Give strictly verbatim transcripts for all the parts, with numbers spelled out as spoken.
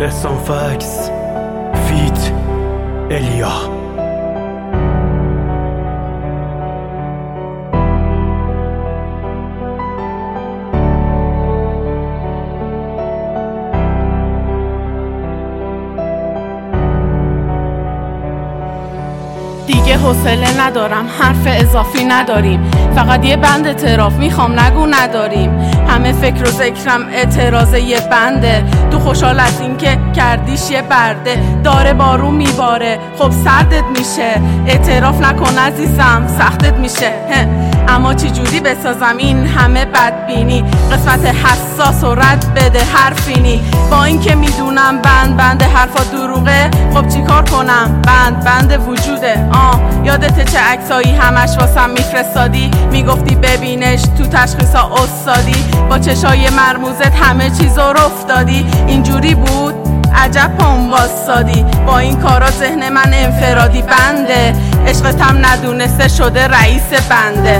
احسان فکس فیت الیا. دیگه حوصله ندارم، حرف اضافی نداریم، فقط یه بند اعتراف میخوام، نگو نداریم. همه فکر و ذکرم اعتراض یه بنده، تو خوشحال از این که کردیش یه برده. داره بارون میباره خب سردت میشه، اعتراف نکن عزیزم سختت میشه. اما چی جوری بسازم این همه بدبینی، قسمت حساس و رد بده حرفینی. با این که میدونم بند بند حرفا دروغه، خب چی کار کنم بند بند وجوده. آه یادت چه عکسایی همش واسم میفرستادی، میگفتی ببینش تو تشخیصا استادی، با چشای مرموزت همه چیزو رفت دادی. اینجوری بود عجب پام واسادی، با این کارا ذهن من انفرادی بنده، عشقتم ندونسته شده رئیس بنده.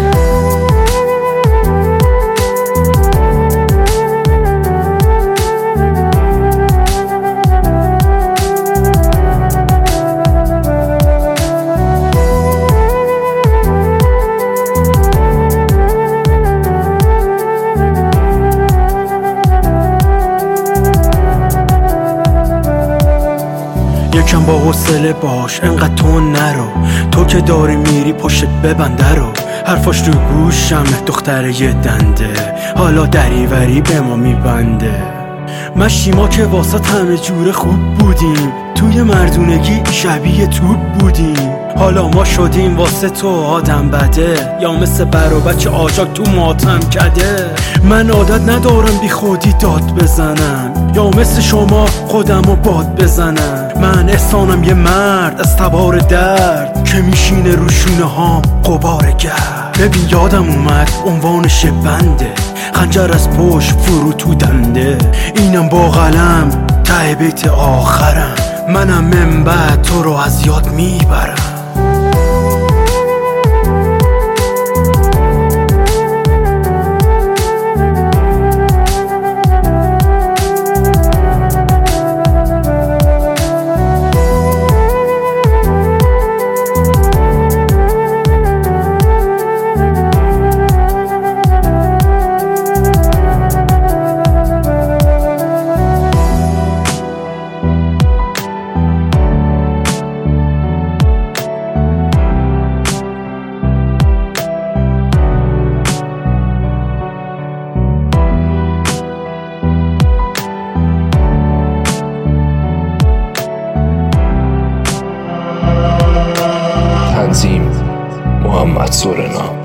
یکم با حوصله باش انقدر تو نرو، تو که داری میری پشت ببنده رو. حرفاش تو گوشم دختر یه دنده، حالا دریوری به ما میبنده. مشتی ما که واسه همه جور خوب بودیم، توی مردونگی شبیه توپ بودیم. حالا ما شدیم واسه تو آدم بده، یا مثل بر و بچه آجاک تو ماتم کده. من عادت ندارم بی خودی داد بزنم، یا مثل شما خودمو باد بزنم. من احسانم یه مرد از تبار درد، که میشینه رو شونه هام غبار گرد. ببین یادم اومد عنوانش بنده، خنجر از پشت فرو تو دنده. اینم با قلم ته بیت آخرم، منم من بعد تو رو از یاد میبرم. تنظیم محمد سورنا.